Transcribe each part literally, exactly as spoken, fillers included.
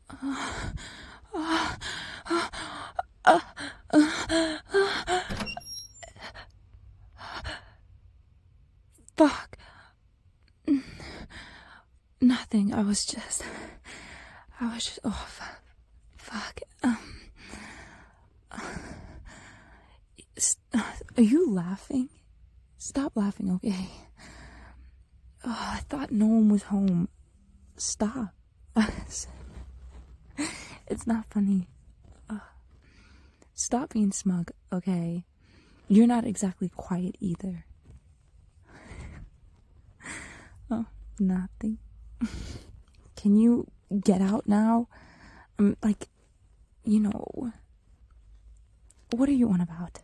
Fuck. Nothing. I was just... I was just... Oh, fuck. Fuck. Um... Are you laughing? Stop laughing, okay? Oh, I thought no one was home. Stop. It's not funny. Uh, stop being smug, okay? You're not exactly quiet either. Oh, nothing. Can you get out now? I'm like, you know. What are you on about?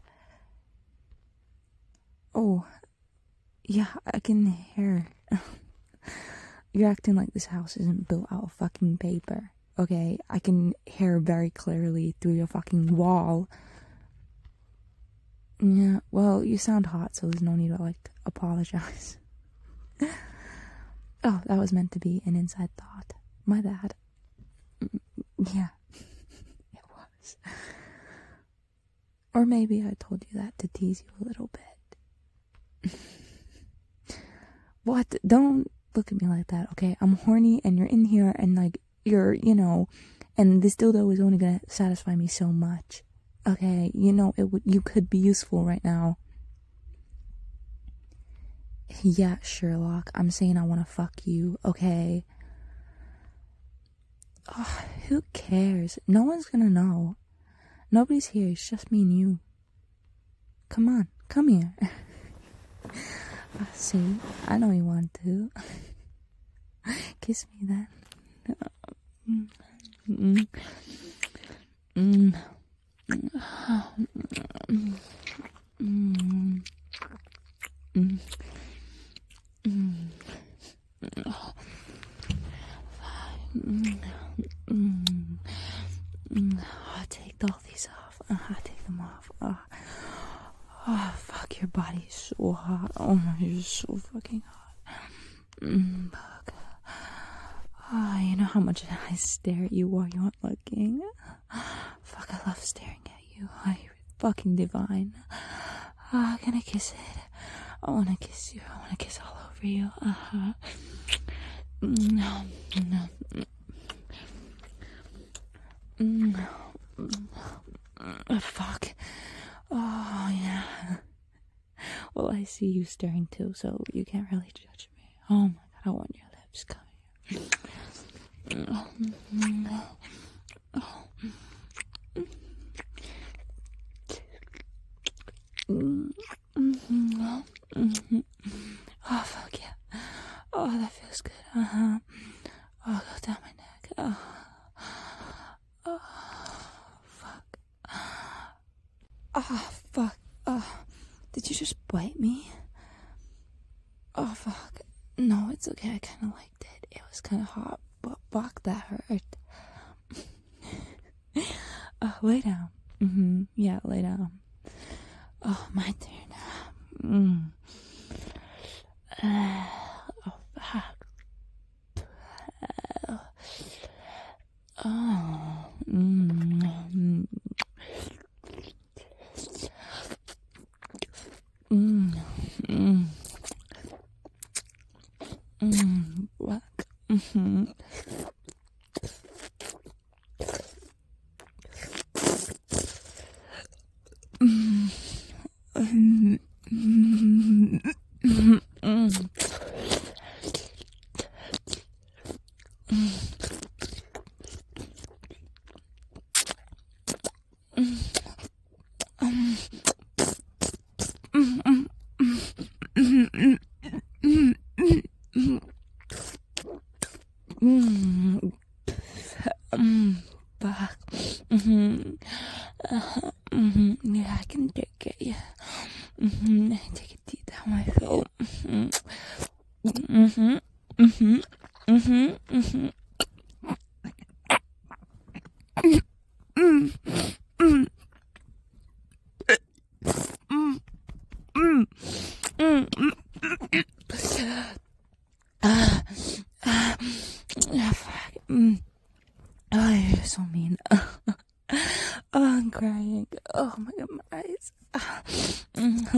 Oh, yeah, I can hear. You're acting like this house isn't built out of fucking paper, okay? I can hear very clearly through your fucking wall. Yeah, well, you sound hot, so there's no need to, like, apologize. Oh, that was meant to be an inside thought. My bad. Yeah, it was. Or maybe I told you that to tease you a little bit. What? Don't look at me like that, okay? I'm horny and you're in here and like you're, you know, and this dildo is only gonna satisfy me so much. Okay, you know, it would you could be useful right now. Yeah, Sherlock, I'm saying I wanna fuck you, okay? Oh, who cares? No one's gonna know. Nobody's here, it's just me and you. Come on, come here. See, I know you want to. Kiss me then. Mm. Mm. Mm. Mm. Mm. Mm. Mm. Oh. Mm. Mm. Mm. I'll take all these off. I'll take them off. Oh. Oh, fuck, your body is so hot. Oh my, you're so fucking hot. Mm, fuck. Oh, you know how much I stare at you while you aren't looking? Fuck, I love staring at you. Oh, you're fucking divine. Oh, can I kiss it? I wanna kiss you. I wanna kiss all over you. Uh-huh. No, no. Mm. Oh, fuck. Oh, yeah. Well, I see you staring too, so you can't really judge me. Oh my god, I want your lips. Come here. Oh, fuck yeah. Oh, that feels good. Uh-huh. Oh, go down my neck. Oh, oh fuck. Oh, fuck. Oh, did you just bite me? Oh, fuck. No, it's okay. I kind of liked it. It was kind of hot, but fuck, that hurt. Oh, lay down. Mm-hmm. Yeah, lay down. Oh, my turn. Mm. Uh, oh, fuck. Oh. Mm. Mm. Mm. Mm. Fuck. Mm-hmm. Mm. Mm. Mm. Mm. Mm. Mm, mm, fuck. Mm-hmm. Uh, mm-hmm. Yeah, I can take it, yeah. Mm-hmm. I take it deep down my throat. Mm-hmm. Mm-hmm. Mm-hmm. Mm-hmm. Mm-hmm. Mm. Mm. Mm. Mm. Mm. Mm. Ah. Ah. Ah, fuck. Mm. Oh, so mean. Oh, I'm crying. Oh my god, my eyes. Mm-hmm.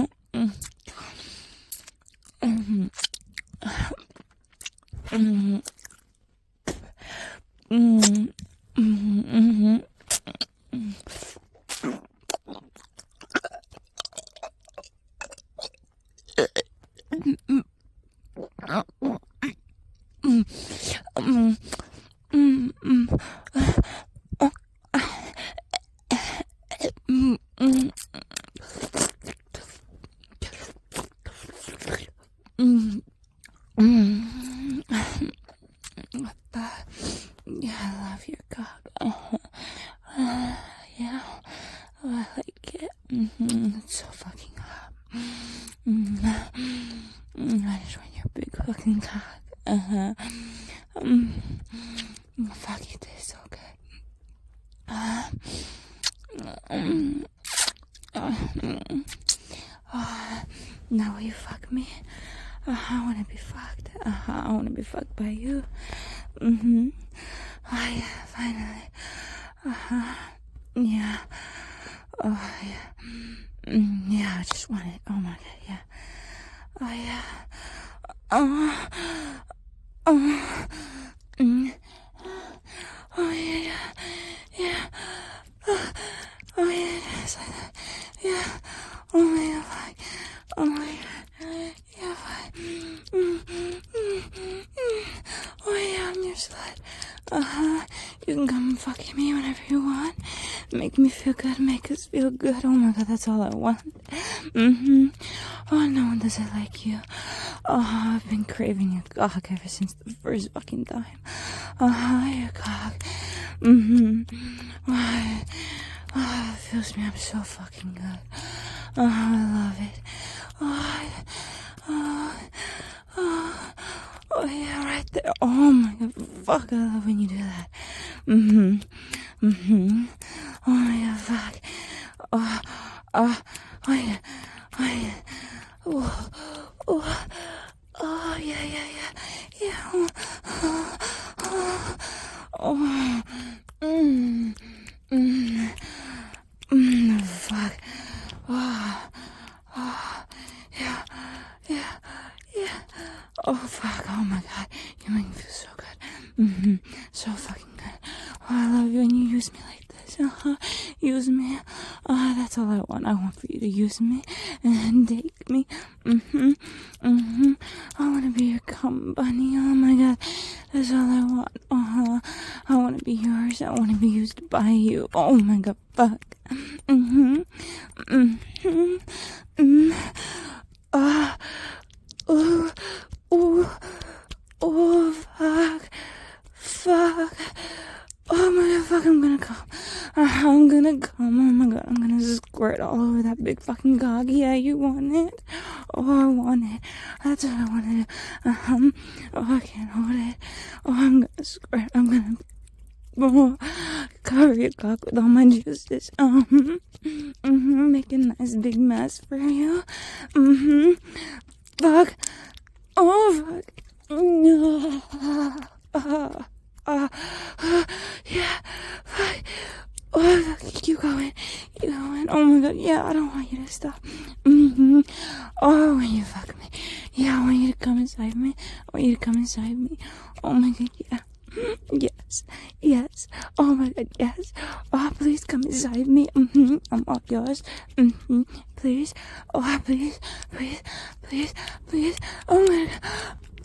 Mm-hmm. Mm-hmm. Mm-hmm. Mm-hmm. Yeah, I love your cock. Uh, uh, yeah, oh, I like it. Mm-hmm. It's so fucking hot. Mm-hmm. I just want your big fucking cock. Uh-huh. Um, fuck, you taste so good. Uh, um, uh, uh, now will you fuck me? Uh, I wanna be fucked. Uh, I wanna be fucked by you. Mm-hmm. Oh yeah, finally. Uh-huh. Yeah. Oh yeah. Mm, yeah, I just want it. Oh my god, yeah. Oh yeah. Oh. Oh. Mm. Oh yeah, yeah. Yeah. Oh, oh yeah, yes, like that. Yeah. Oh my god, fuck. Oh my god. Yeah, fuck. Mm, mm, mm, mm. Oh yeah, I'm your slut. Uh-huh. You can come and fuck me whenever you want. Make me feel good, make us feel good. Oh my god, that's all I want. Mm-hmm. Oh, no one does it like you. Oh, I've been craving your cock ever since the first fucking time. Uh-huh, your cock. Mm-hmm. Oh, oh, it fills me up so fucking good. Oh, I love it. Oh, oh, oh, oh, yeah, right there. Oh my god, fuck, I love when you do that. Mm-hmm. Mm-hmm. Oh my god, fuck. Oh, oh, oh yeah, oh yeah. Oh, oh, oh yeah, yeah, yeah, yeah. Oh, oh, oh, mm, mm, mm, fuck. Oh, oh, yeah, yeah, yeah. Oh fuck, oh my god, you make me feel so good. Mm-hmm, so fucking good. Oh, I love you when you use me like this. Uh-huh. Use me. Uh, that's all I want. I want for you to use me and take me. Mm-hmm, mm-hmm. I want to be your cum bunny. Oh my god, that's all I want. Uh-huh. I want to be yours. I want to be used by you. Oh my god, fuck. Mm-hmm, mm-hmm, mm-hmm. Uh, ooh, ooh, ooh, fuck, fuck. Oh my god, fuck, I'm gonna come. Uh, I'm gonna come. Oh my god, I'm gonna squirt all over that big fucking cock. Yeah, you want it? Oh, I want it. That's what I want to do. Uh-huh. Oh, I can't hold it. Oh, I'm gonna squirt. I'm gonna oh, cover your cock with all my juices. Um, mm-hmm. Make a nice big mess for you. Mm-hmm. Fuck. Oh, fuck. Uh, uh, uh, yeah. Fuck. Oh, fuck. You going. You going. Oh my god. Yeah, I don't want you to stop. Mm-hmm. Oh, when you fuck me. Yeah, I want you to come inside me. I want you to come inside me. Oh my god, yeah. Yes, yes. Oh my god, yes. Oh, please come inside me. Mm-hmm. I'm all yours. Mm-hmm. Please. Oh, please, please, please, please. Oh my god.